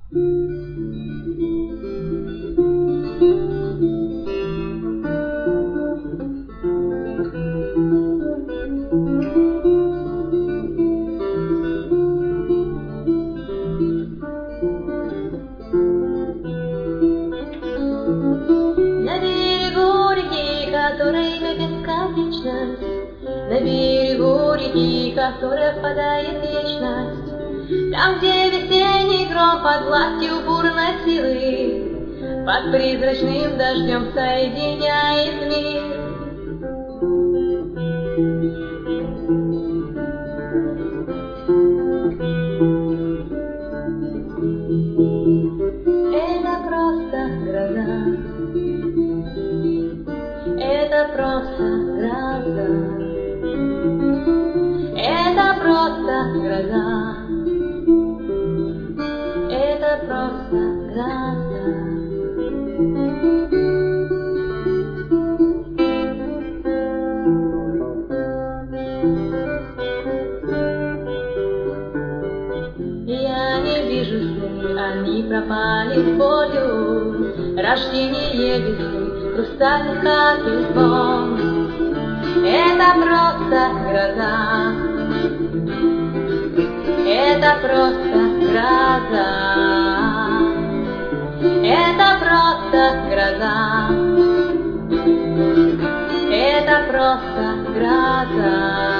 На берегу реки, которая впадает в вечность, там, где весенний гром под властью бурной силы, под призрачным дождем соединяет мир. Это просто гроза. Это просто гроза. Это просто гроза. Это просто гроза. Я не вижу сны, они пропали в бою, рождение весны, хрустальных капель звон. Это просто гроза. Это просто гроза. Это просто гроза. Это просто гроза.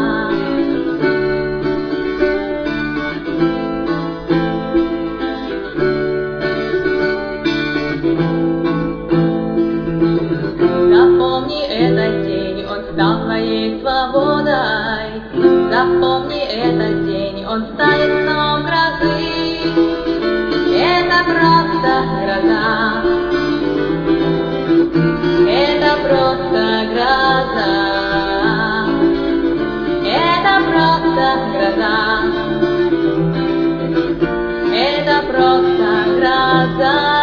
Запомни этот день, он стал твоей свободой. Запомни этот день, он станет сном грозы. Это просто гроза. Это просто гроза. Это просто гроза. Это просто гроза.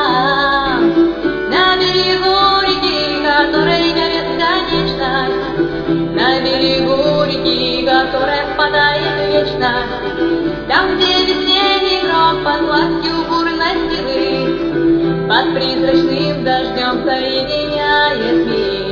На берегу реки, которая впадает в вечность, там, где весенний гром под властью бурной силы, под призрачным дождем соединяет мир.